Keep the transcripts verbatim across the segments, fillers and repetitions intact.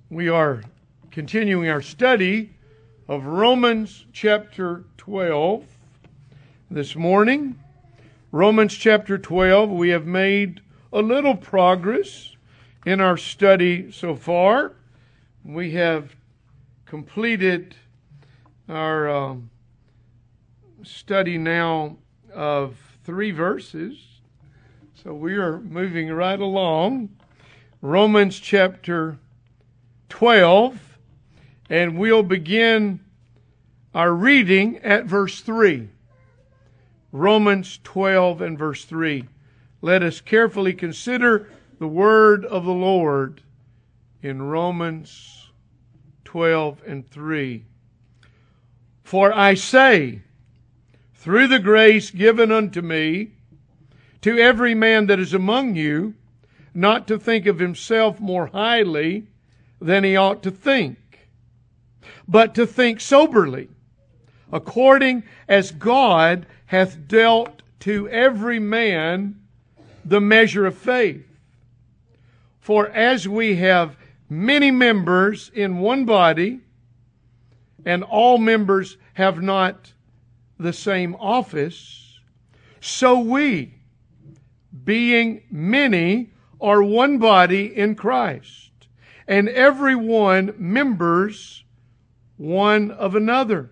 We are continuing our study of Romans chapter twelve this morning. Romans chapter twelve, we have made a little progress in our study so far. We have completed our um, study now of three verses. So we are moving right along. Romans chapter twelve, and we'll begin our reading at verse three. Romans twelve and verse three. Let us carefully consider the word of the Lord in Romans twelve and three. For I say, through the grace given unto me, to every man that is among you, not to think of himself more highly than he ought to think, but to think soberly, according as God hath dealt to every man the measure of faith. For as we have many members in one body, and all members have not the same office, so we, being many, are one body in Christ, and every one members one of another.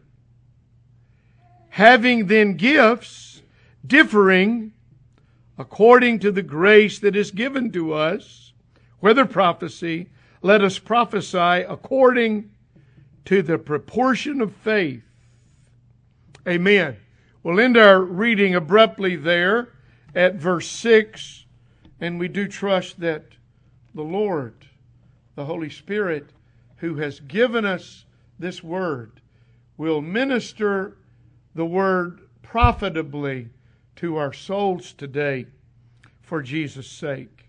Having then gifts differing according to the grace that is given to us, whether prophecy, let us prophesy according to the proportion of faith. Amen. We'll end our reading abruptly there at verse six, and we do trust that the Lord, the Holy Spirit, who has given us this word, will minister the word profitably to our souls today for Jesus' sake.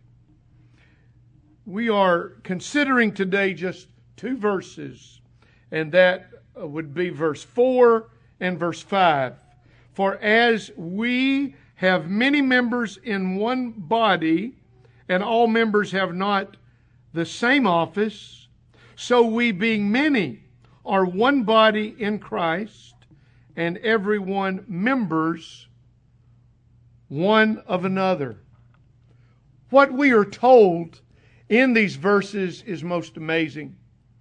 We are considering today just two verses, and that would be verse four and verse five. For as we have many members in one body, and all members have not the same office, so we being many are one body in Christ, and every one members one of another. What we are told in these verses is most amazing.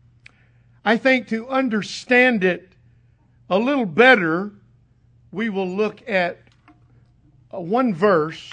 I think to understand it a little better, we will look at one verse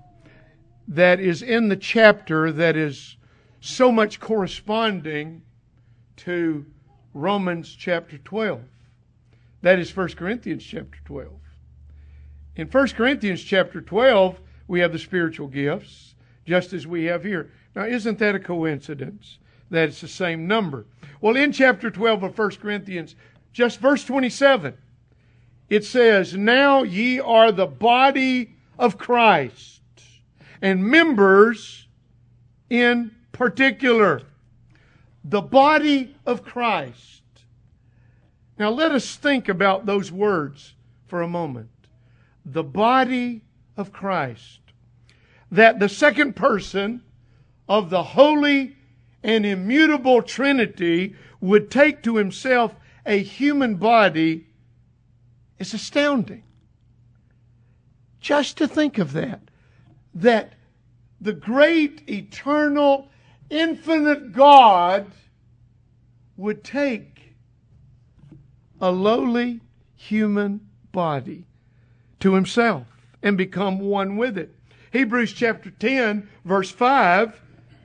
that is in the chapter that is so much corresponding to Romans chapter twelve. That is First Corinthians chapter twelve. In First Corinthians chapter twelve, we have the spiritual gifts, just as we have here. Now, isn't that a coincidence that it's the same number? Well, in chapter twelve of First Corinthians, just verse twenty-seven, it says, now ye are the body of Christ, and members in particular. The body of Christ. Now let us think about those words for a moment. The body of Christ. That the second person of the holy and immutable Trinity would take to himself a human body is astounding. Just to think of that. That the great, eternal, infinite God would take a lowly human body to himself and become one with it. Hebrews chapter ten, verse five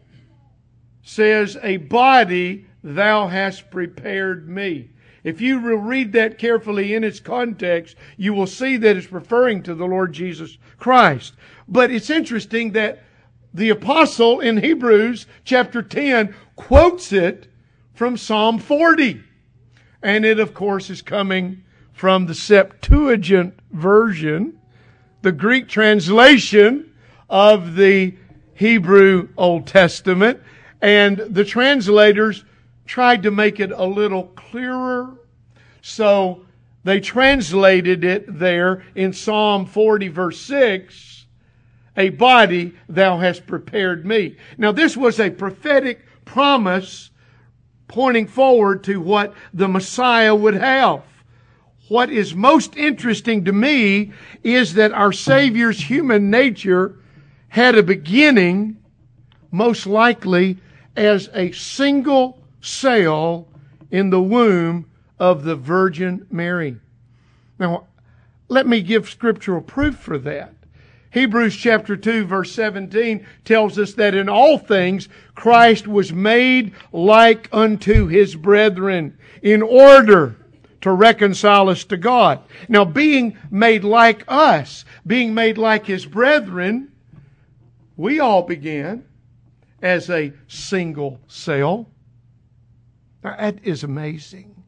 says, a body thou hast prepared me. If you will read that carefully in its context, you will see that it's referring to the Lord Jesus Christ. But it's interesting that the apostle in Hebrews chapter ten quotes it from Psalm forty. And it, of course, is coming from the Septuagint version, the Greek translation of the Hebrew Old Testament. And the translators tried to make it a little clearer. So they translated it there in Psalm forty, verse six, a body thou hast prepared me. Now this was a prophetic promise pointing forward to what the Messiah would have. What is most interesting to me is that our Savior's human nature had a beginning, most likely, as a single cell in the womb of the Virgin Mary. Now, let me give scriptural proof for that. Hebrews chapter two, verse seventeen tells us that in all things Christ was made like unto His brethren in order to reconcile us to God. Now, being made like us, being made like His brethren, we all began as a single cell. Now, that is amazing.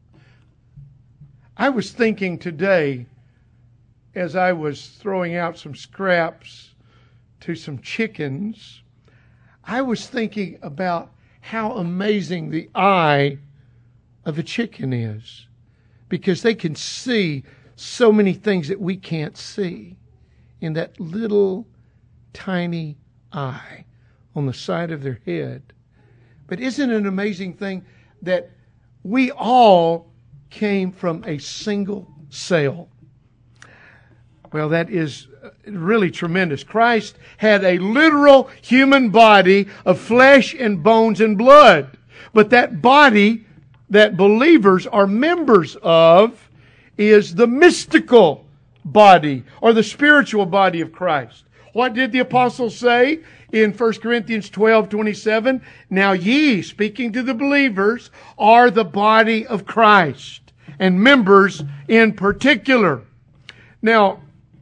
I was thinking today, as I was throwing out some scraps to some chickens, I was thinking about how amazing the eye of a chicken is, because they can see so many things that we can't see in that little tiny eye on the side of their head. But isn't it an amazing thing that we all came from a single cell? Well, that is really tremendous. Christ had a literal human body of flesh and bones and blood. But that body that believers are members of is the mystical body or the spiritual body of Christ. What did the apostles say in First Corinthians twelve twenty-seven? Now ye, speaking to the believers, are the body of Christ, and members in particular. Now,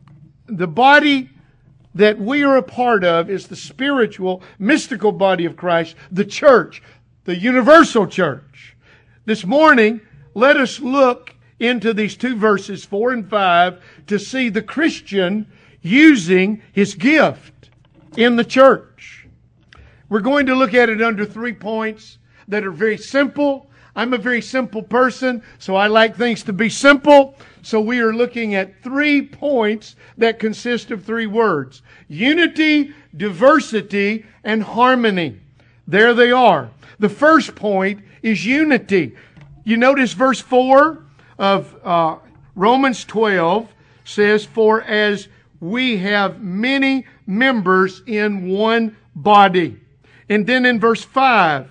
the body that we are a part of is the spiritual, mystical body of Christ, the church, the universal church. This morning, let us look into these two verses, four and five, to see the Christian using his gift in the church. We're going to look at it under three points that are very simple. I'm a very simple person, so I like things to be simple. So we are looking at three points that consist of three words: unity, diversity, and harmony. There they are. The first point is unity. You notice verse four of uh, Romans twelve says, "For as we have many members in one body." And then in verse five,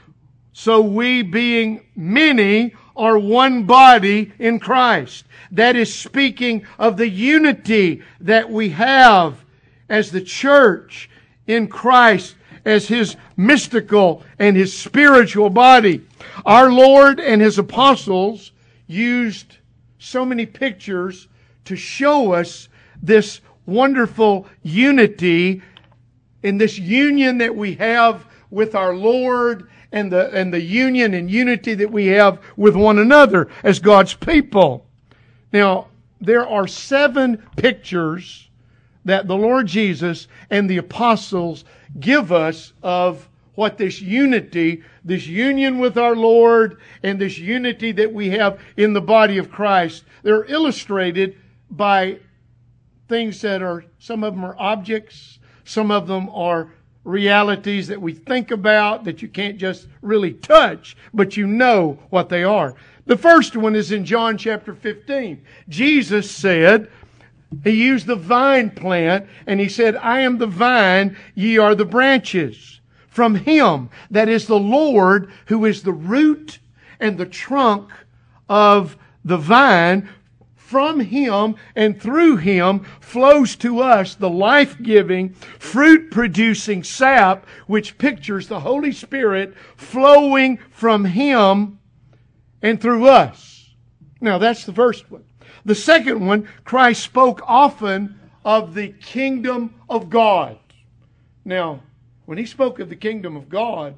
"So we being many are one body in Christ." That is speaking of the unity that we have as the church in Christ, as His mystical and His spiritual body. Our Lord and His apostles used so many pictures to show us this wonderful unity and this union that we have with our Lord, and the and the union and unity that we have with one another as God's people. Now, there are seven pictures that the Lord Jesus and the apostles give us of what this unity, this union with our Lord, and this unity that we have in the body of Christ. They're illustrated by things that are, some of them are objects, some of them are realities that we think about that you can't just really touch, but you know what they are. The first one is in John chapter fifteen. Jesus said, He used the vine plant, and He said, "I am the vine, ye are the branches." From Him, that is the Lord, who is the root and the trunk of the vine, from Him and through Him flows to us the life-giving, fruit-producing sap, which pictures the Holy Spirit flowing from Him and through us. Now, that's the first one. The second one, Christ spoke often of the kingdom of God. Now, when He spoke of the kingdom of God,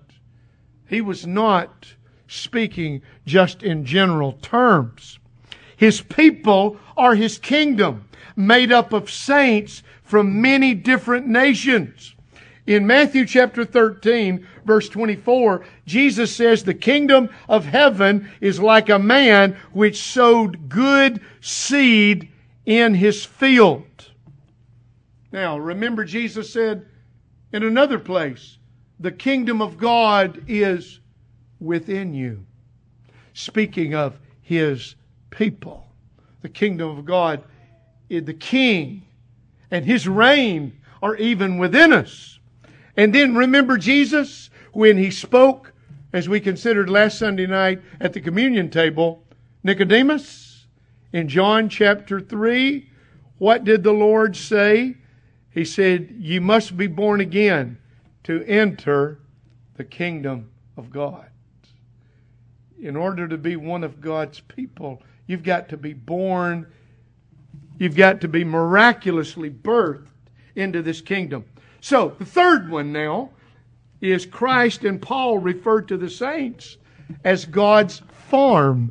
He was not speaking just in general terms. His people are His kingdom, made up of saints from many different nations. In Matthew chapter thirteen, verse twenty-four, Jesus says, "The kingdom of heaven is like a man which sowed good seed in his field." Now, remember Jesus said in another place, the kingdom of God is within you. Speaking of His people, the kingdom of God, the King and His reign are even within us. And then remember Jesus when He spoke, as we considered last Sunday night at the communion table, Nicodemus, in John chapter three, what did the Lord say? He said, "You must be born again to enter the kingdom of God." In order to be one of God's people, you've got to be born, you've got to be miraculously birthed into this kingdom. So, the third one now is Christ and Paul referred to the saints as God's farm.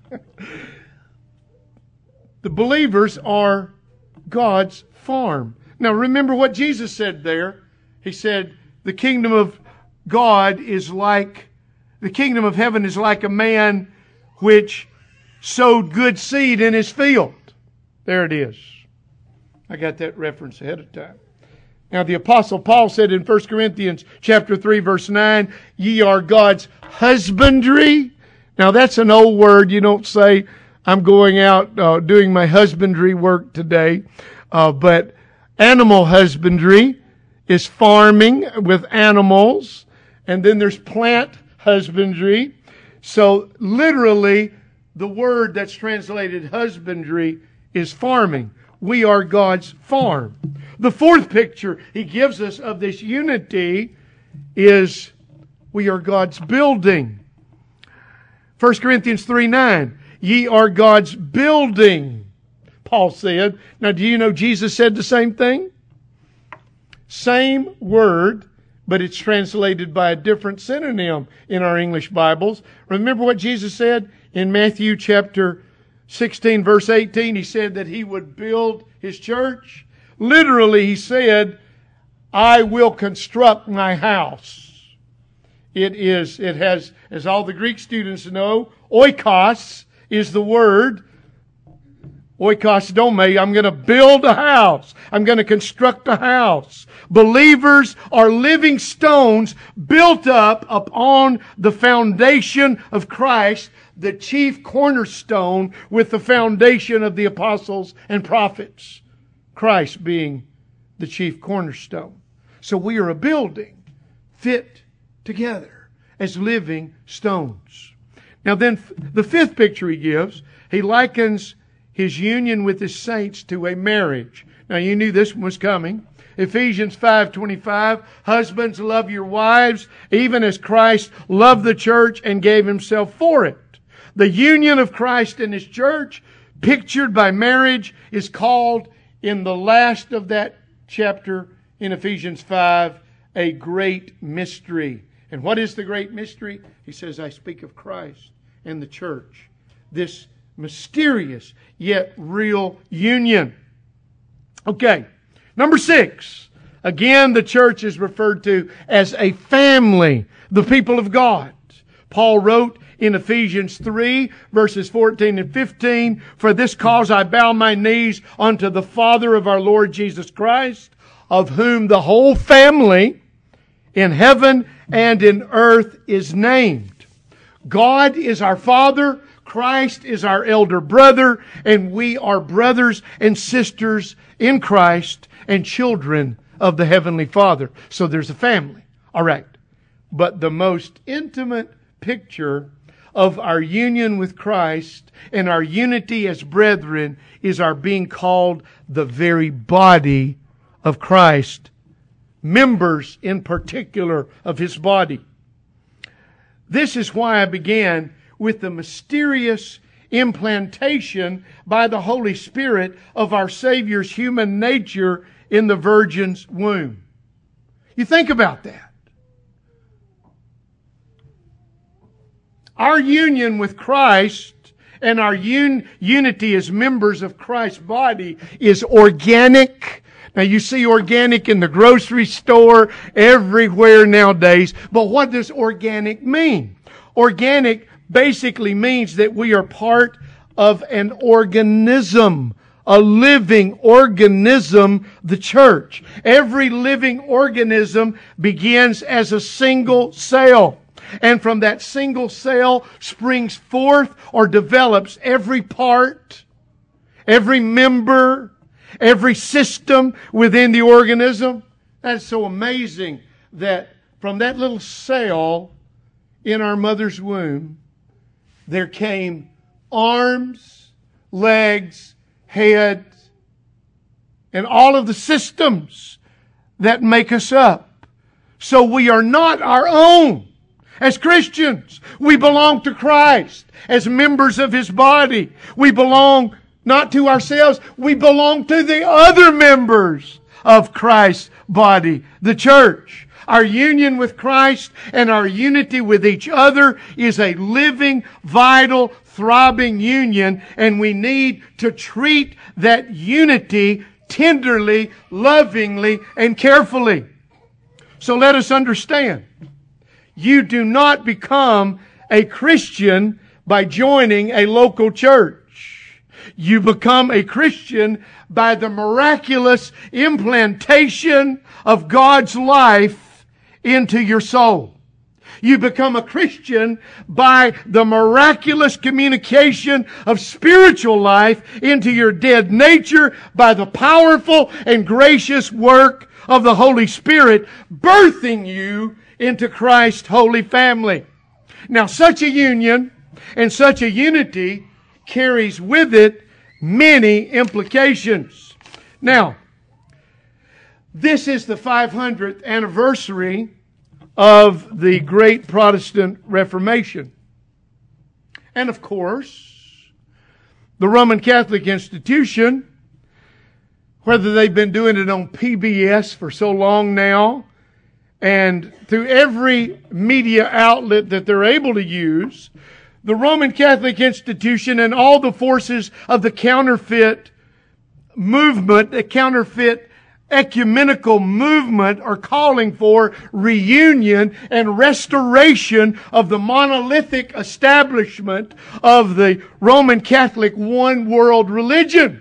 The believers are God's farm. Now remember what Jesus said there. He said, the kingdom of God is like, the kingdom of heaven is like a man which sowed good seed in his field. There it is. I got that reference ahead of time. Now the Apostle Paul said in First Corinthians chapter three verse nine, ye are God's husbandry. Now that's an old word. You don't say, I'm going out uh, doing my husbandry work today. Uh, but animal husbandry is farming with animals. And then there's plant husbandry. So literally the word that's translated husbandry is farming. We are God's farm. The fourth picture He gives us of this unity is we are God's building. First Corinthians three nine, ye are God's building, Paul said. Now do you know Jesus said the same thing? Same word, but it's translated by a different synonym in our English Bibles. Remember what Jesus said in Matthew chapter sixteen verse eighteen? He said that He would build His church. Literally He said, I will construct my house. It is, it has, as all the Greek students know, oikos is the word. Oikos dome. I'm going to build a house. I'm going to construct a house. Believers are living stones built up upon the foundation of Christ, the chief cornerstone, with the foundation of the apostles and prophets. Christ being the chief cornerstone. So we are a building fit together as living stones. Now then, the fifth picture he gives, he likens His union with His saints to a marriage. Now you knew this one was coming. Ephesians five twenty-five, husbands, love your wives, even as Christ loved the church and gave Himself for it. The union of Christ and His church, pictured by marriage, is called in the last of that chapter in Ephesians five, a great mystery. And what is the great mystery? He says, I speak of Christ and the church. This mysterious yet real union. Okay, number six. Again, the church is referred to as a family, the people of God. Paul wrote in Ephesians three, verses fourteen and fifteen, for this cause I bow my knees unto the Father of our Lord Jesus Christ, of whom the whole family in heaven and in earth is named. God is our Father, Christ is our elder brother, and we are brothers and sisters in Christ and children of the Heavenly Father. So there's a family. All right. But the most intimate picture of our union with Christ and our unity as brethren is our being called the very body of Christ. Members in particular of His body. This is why I began with the mysterious implantation by the Holy Spirit of our Savior's human nature in the Virgin's womb. You think about that. Our union with Christ and our un- unity as members of Christ's body is organic. Now you see organic in the grocery store, everywhere nowadays. But what does organic mean? Organic basically means that we are part of an organism, a living organism, the church. Every living organism begins as a single cell. And from that single cell springs forth or develops every part, every member, every system within the organism. That's so amazing that from that little cell in our mother's womb, there came arms, legs, head, and all of the systems that make us up. So we are not our own. As Christians, we belong to Christ. As members of His body, we belong not to ourselves, we belong to the other members of Christ's body, the church. Our union with Christ and our unity with each other is a living, vital, throbbing union, and we need to treat that unity tenderly, lovingly, and carefully. So let us understand. You do not become a Christian by joining a local church. You become a Christian by the miraculous implantation of God's life into your soul. You become a Christian by the miraculous communication of spiritual life into your dead nature by the powerful and gracious work of the Holy Spirit, birthing you into Christ's holy family. Now, such a union and such a unity carries with it many implications. Now, this is the five hundredth anniversary of the great Protestant Reformation. And of course, the Roman Catholic institution, whether they've been doing it on P B S for so long now, and through every media outlet that they're able to use, the Roman Catholic institution and all the forces of the counterfeit movement, the counterfeit ecumenical movement, are calling for reunion and restoration of the monolithic establishment of the Roman Catholic one world religion.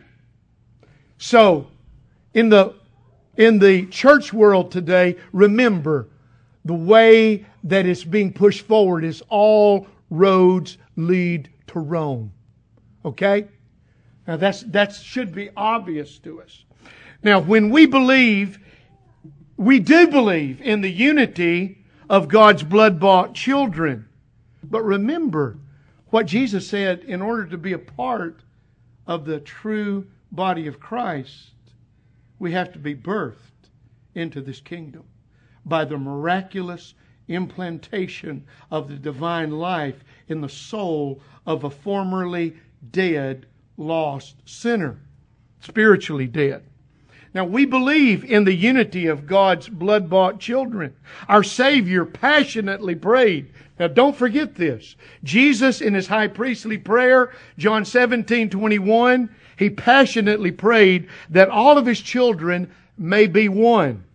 So, in the in the church world today, remember, the way that it's being pushed forward is all roads lead to Rome. Okay? Now that's that should be obvious to us. Now, when we believe, we do believe in the unity of God's blood-bought children. But remember what Jesus said, in order to be a part of the true body of Christ, we have to be birthed into this kingdom by the miraculous implantation of the divine life in the soul of a formerly dead, lost sinner, spiritually dead. Now, we believe in the unity of God's blood-bought children. Our Savior passionately prayed. Now, don't forget this. Jesus, in His high priestly prayer, John seventeen twenty-one, He passionately prayed that all of His children may be one.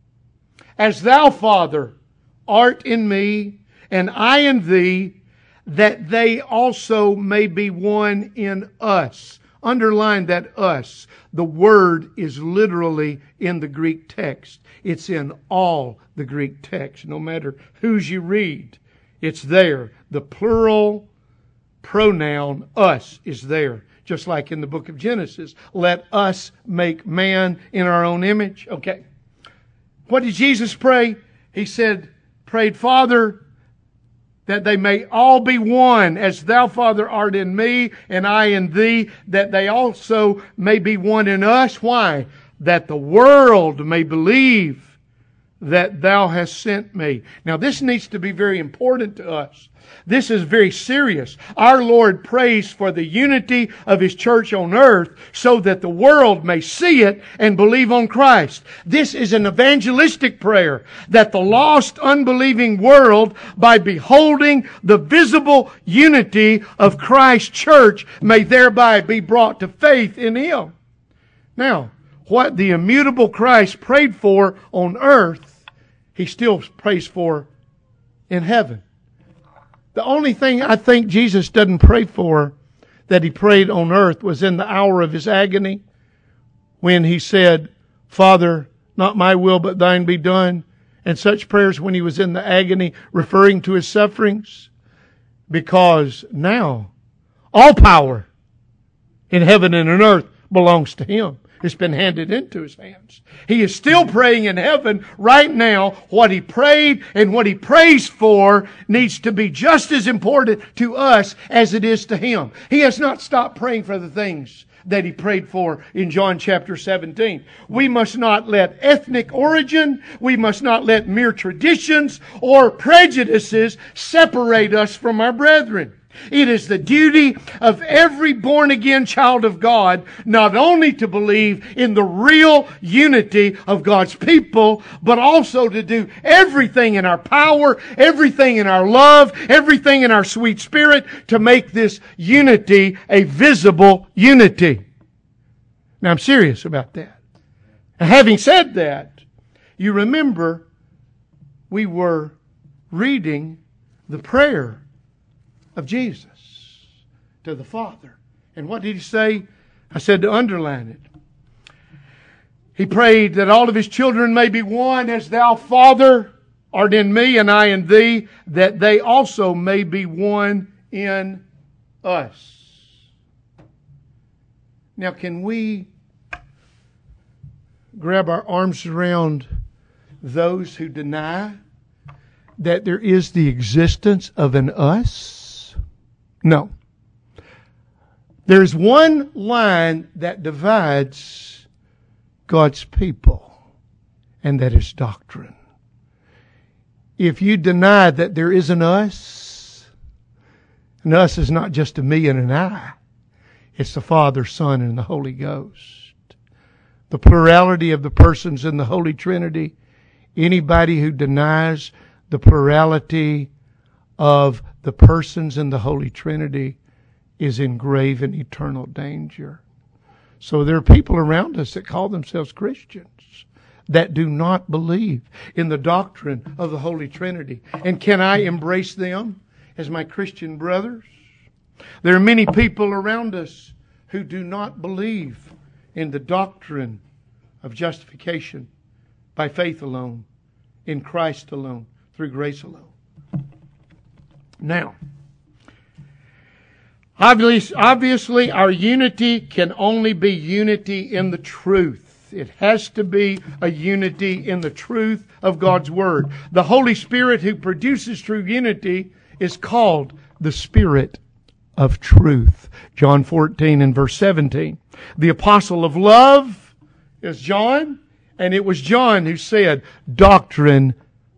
As Thou, Father, art in me, and I in Thee, that they also may be one in us. Underline that us. The word is literally in the Greek text. It's in all the Greek text. No matter whose you read, it's there. The plural pronoun us is there. Just like in the book of Genesis. Let us make man in our own image. Okay. What did Jesus pray? He said, prayed, Father, that they may all be one, as Thou, Father, art in me, and I in Thee, that they also may be one in us. Why? That the world may believe that Thou hast sent me. Now, this needs to be very important to us. This is very serious. Our Lord prays for the unity of His church on earth so that the world may see it and believe on Christ. This is an evangelistic prayer, that the lost, unbelieving world, by beholding the visible unity of Christ's church, may thereby be brought to faith in Him. Now, what the immutable Christ prayed for on earth, He still prays for in heaven. The only thing I think Jesus doesn't pray for that He prayed on earth was in the hour of His agony, when He said, Father, not my will but Thine be done. and such prayers when He was in the agony, referring to His sufferings? Because now all power in heaven and on earth belongs to Him. It's been handed into His hands. He is still praying in heaven right now. What He prayed and what He prays for needs to be just as important to us as it is to Him. He has not stopped praying for the things that He prayed for in John chapter seventeen. We must not let ethnic origin, we must not let mere traditions or prejudices separate us from our brethren. It is the duty of every born-again child of God not only to believe in the real unity of God's people, but also to do everything in our power, everything in our love, everything in our sweet spirit to make this unity a visible unity. Now, I'm serious about that. And having said that, you remember we were reading the prayer of Jesus to the Father. And what did He say? I said to underline it. He prayed that all of His children may be one, as Thou, Father, art in me and I in Thee, that they also may be one in us. Now, can we grab our arms around those who deny that there is the existence of an us? No. There's one line that divides God's people, and that is doctrine. If you deny that there is an us, an us is not just a me and an I. It's the Father, Son, and the Holy Ghost. The plurality of the persons in the Holy Trinity. Anybody who denies the plurality of the persons in the Holy Trinity is in grave and eternal danger. So there are people around us that call themselves Christians that do not believe in the doctrine of the Holy Trinity. And can I embrace them as my Christian brothers? There are many people around us who do not believe in the doctrine of justification by faith alone, in Christ alone, through grace alone. Now, obviously, obviously, our unity can only be unity in the truth. It has to be a unity in the truth of God's Word. The Holy Spirit who produces true unity is called the Spirit of truth. John fourteen and verse seventeen. The apostle of love is John, and it was John who said, doctrine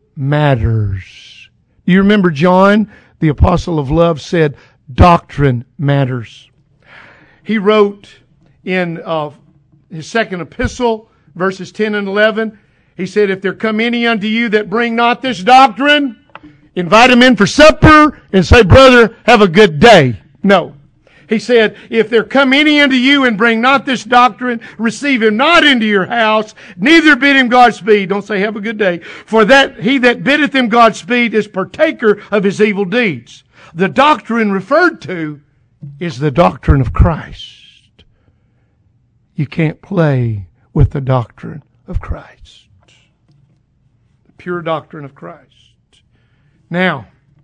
matters. Do you remember John, the apostle of love, said, doctrine matters. He wrote in uh, his second epistle, verses ten and eleven, he said, if there come any unto you that bring not this doctrine, invite him in for supper and say, brother, have a good day. No. He said, if there come any unto you and bring not this doctrine, receive him not into your house, neither bid him Godspeed. Don't say have a good day. For that he that biddeth him Godspeed is partaker of his evil deeds. The doctrine referred to is the doctrine of Christ. You can't play with the doctrine of Christ. The pure doctrine of Christ. Now,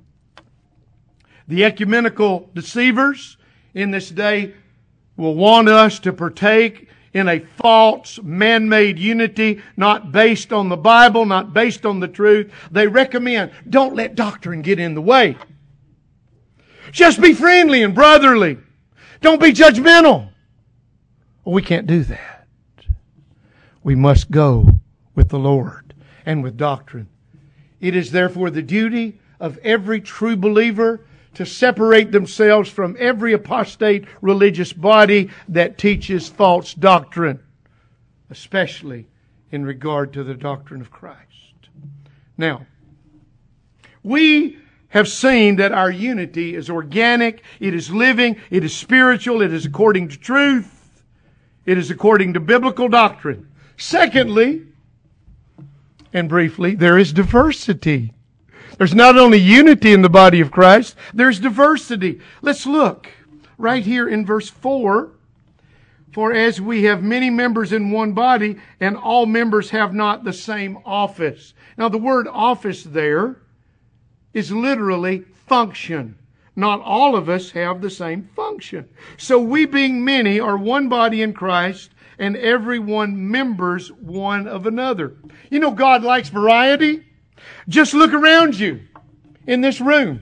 the ecumenical deceivers in this day will want us to partake in a false, man-made unity, not based on the Bible, not based on the truth. They recommend, don't let doctrine get in the way. Just be friendly and brotherly. Don't be judgmental. Well, we can't do that. We must go with the Lord and with doctrine. It is therefore the duty of every true believer to separate themselves from every apostate religious body that teaches false doctrine, especially in regard to the doctrine of Christ. Now, we have seen that our unity is organic, it is living, it is spiritual, it is according to truth, it is according to biblical doctrine. Secondly, and briefly, there is diversity. There's not only unity in the body of Christ, there's diversity. Let's look right here in verse four. For as we have many members in one body, and all members have not the same office. Now the word office there is literally function. Not all of us have the same function. So we being many are one body in Christ, and every one members one of another. You know God likes variety. Just look around you in this room.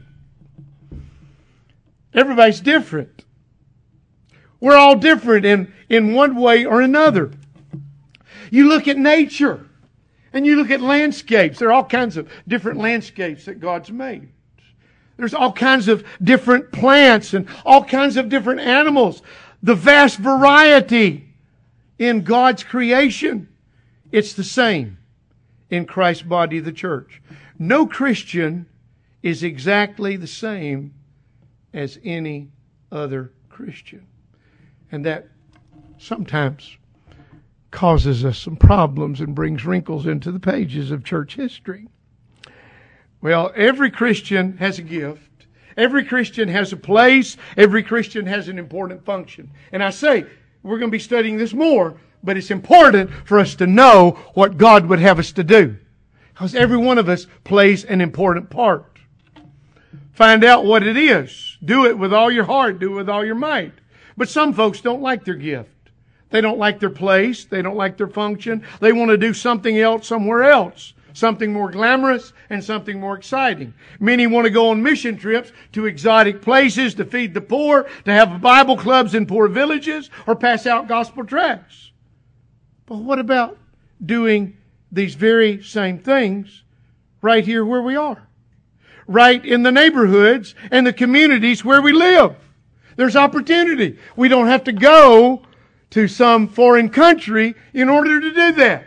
Everybody's different. We're all different in, in one way or another. You look at nature and you look at landscapes. There are all kinds of different landscapes that God's made. There's all kinds of different plants and all kinds of different animals. The vast variety in God's creation. It's the same in Christ's body, the church. No Christian is exactly the same as any other Christian. And that sometimes causes us some problems and brings wrinkles into the pages of church history. Well, every Christian has a gift. Every Christian has a place. Every Christian has an important function. And I say, we're going to be studying this more, but it's important for us to know what God would have us to do. Because every one of us plays an important part. Find out what it is. Do it with all your heart. Do it with all your might. But some folks don't like their gift. They don't like their place. They don't like their function. They want to do something else somewhere else. Something more glamorous and something more exciting. Many want to go on mission trips to exotic places to feed the poor, to have Bible clubs in poor villages, or pass out gospel tracts. But what about doing these very same things right here where we are? Right in the neighborhoods and the communities where we live. There's opportunity. We don't have to go to some foreign country in order to do that.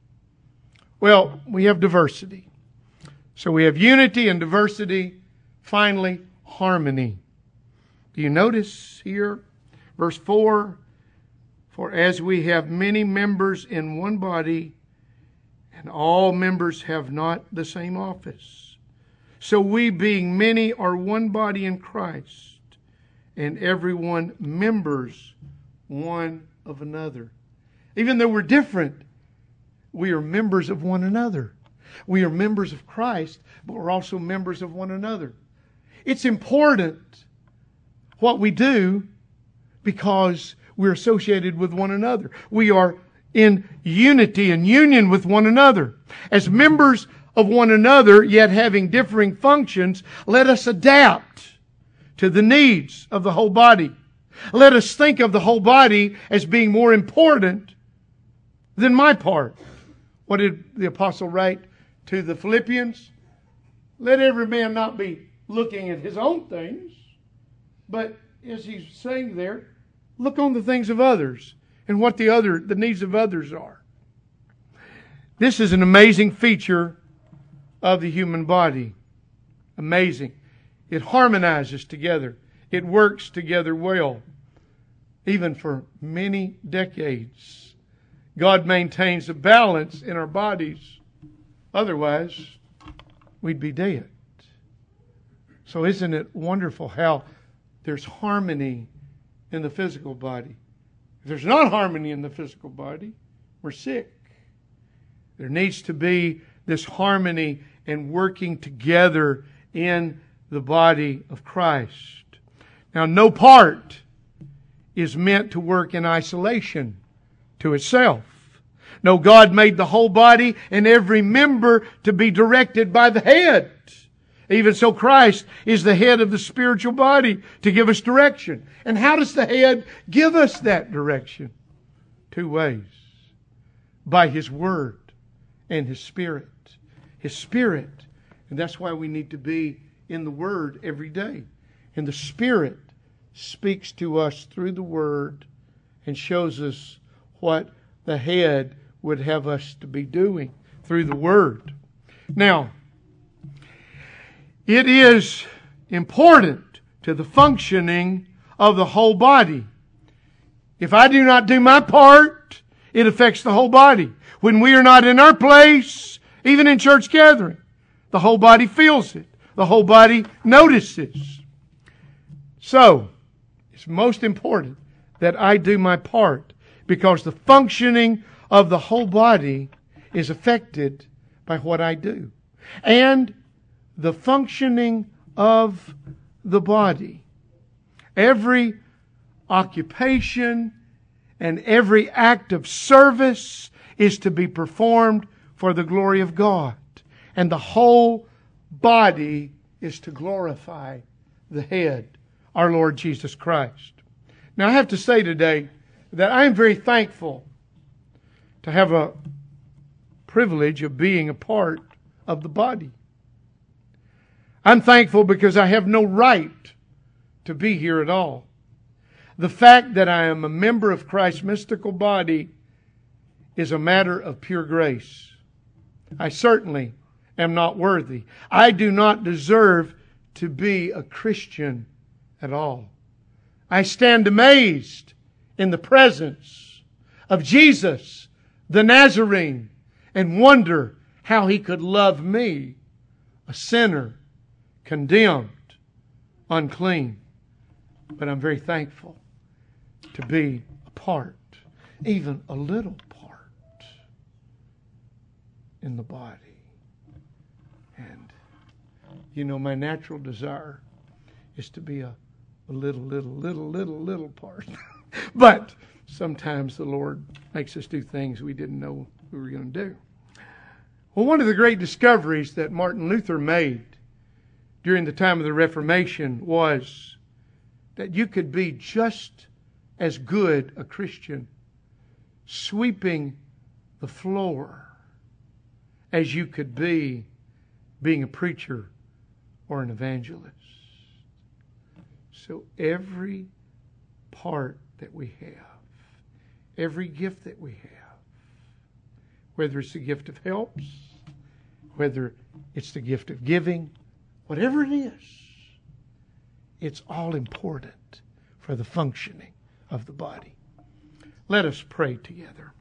Well, we have diversity. So we have unity and diversity. Finally, harmony. Do you notice here, verse four, for as we have many members in one body, and all members have not the same office, so we being many are one body in Christ, and everyone members one of another. Even though we're different, we are members of one another. We are members of Christ, but we're also members of one another. It's important what we do because we're associated with one another. We are in unity and union with one another. As members of one another, yet having differing functions, let us adapt to the needs of the whole body. Let us think of the whole body as being more important than my part. What did the apostle write to the Philippians? Let every man not be looking at his own things, but as he's saying there, look on the things of others and what the other, the needs of others are. This is an amazing feature of the human body. Amazing. It harmonizes together. It works together well. Even for many decades, God maintains a balance in our bodies. Otherwise, we'd be dead. So isn't it wonderful how there's harmony in the physical body? If there's not harmony in the physical body, we're sick. There needs to be this harmony and working together in the body of Christ. Now, no part is meant to work in isolation to itself. No, God made the whole body and every member to be directed by the head. Even so, Christ is the head of the spiritual body to give us direction. And how does the head give us that direction? Two ways. By His Word and His Spirit. His Spirit. And that's why we need to be in the Word every day. And the Spirit speaks to us through the Word and shows us what the head would have us to be doing through the Word. Now, it is important to the functioning of the whole body. If I do not do my part, it affects the whole body. When we are not in our place, even in church gathering, the whole body feels it. The whole body notices. So, it's most important that I do my part because the functioning of the whole body is affected by what I do. And the functioning of the body. Every occupation and every act of service is to be performed for the glory of God. And the whole body is to glorify the head, our Lord Jesus Christ. Now I have to say today that I am very thankful to have a privilege of being a part of the body. I'm thankful because I have no right to be here at all. The fact that I am a member of Christ's mystical body is a matter of pure grace. I certainly am not worthy. I do not deserve to be a Christian at all. I stand amazed in the presence of Jesus, the Nazarene, and wonder how He could love me, a sinner, condemned, unclean. But I'm very thankful to be a part, even a little part, in the body. And, you know, my natural desire is to be a, a little, little, little, little, little part. But sometimes the Lord makes us do things we didn't know we were going to do. Well, one of the great discoveries that Martin Luther made during the time of the Reformation was that you could be just as good a Christian sweeping the floor as you could be being a preacher or an evangelist. So every part that we have, every gift that we have, whether it's the gift of helps, whether it's the gift of giving, whatever it is, it's all important for the functioning of the body. Let us pray together.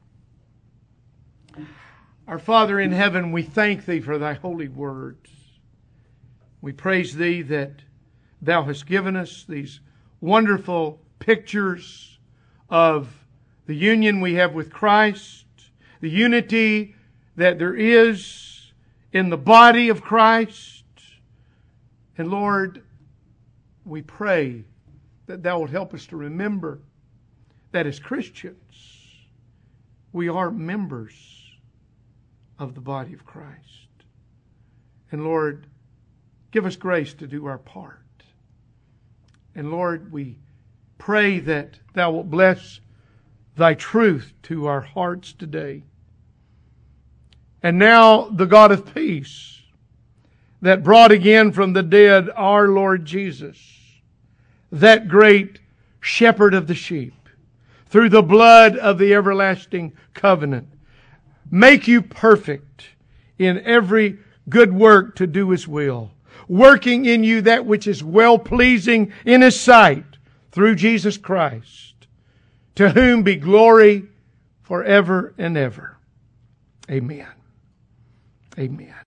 Our Father in heaven, we thank Thee for Thy holy words. We praise Thee that Thou hast given us these wonderful pictures of the union we have with Christ, the unity that there is in the body of Christ. And Lord, we pray that Thou would help us to remember that as Christians, we are members of the body of Christ. And Lord, give us grace to do our part. And Lord, we pray that Thou wilt bless Thy truth to our hearts today. And now the God of peace that brought again from the dead our Lord Jesus, that great shepherd of the sheep, through the blood of the everlasting covenant, make you perfect in every good work to do His will, working in you that which is well-pleasing in His sight, through Jesus Christ, to whom be glory forever and ever. Amen. Amen.